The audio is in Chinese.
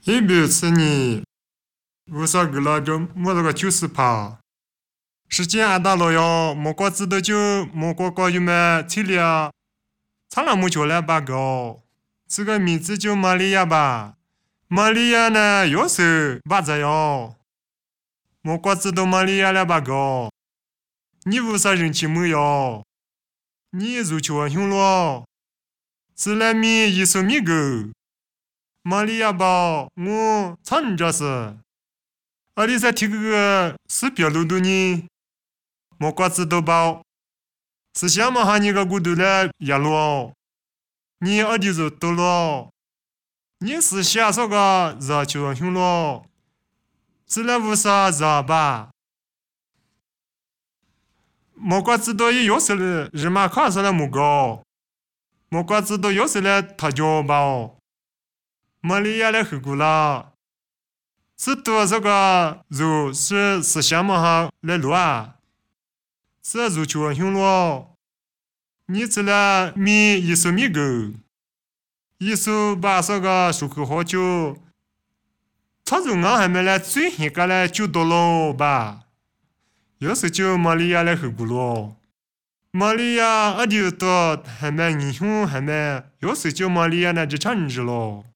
一辈子你为啥给了这没了个90趴？时间俺大了哟，没过知道就没过过有没材料，咱俩没叫来吧个，这个名字叫玛利亚吧？玛利亚呢，有时把这哟，没过知道玛利亚了吧个？你为啥人气没有？你入球很凶了，是来米一手米狗。玛利亚吧，我唱着是，阿里在听个是别路的呢，莫瓜子都包，是想嘛哈你个骨头来压路，你阿弟就到了，你是想说个热球凶了，是来为啥热吧？莫瓜子都有时了，日马卡上来木高，莫瓜子都有时来他脚吧。玛利亚来后顾了，是多少个肉是想么哈来录啊？是肉球凶了，你吃了米一手米狗，一手把这个漱口好久，他肉俺还没来最先个来就到了吧？有时就玛利亚来后顾了，玛利亚阿丢到还没英雄还没，有时就玛利亚那就成日了。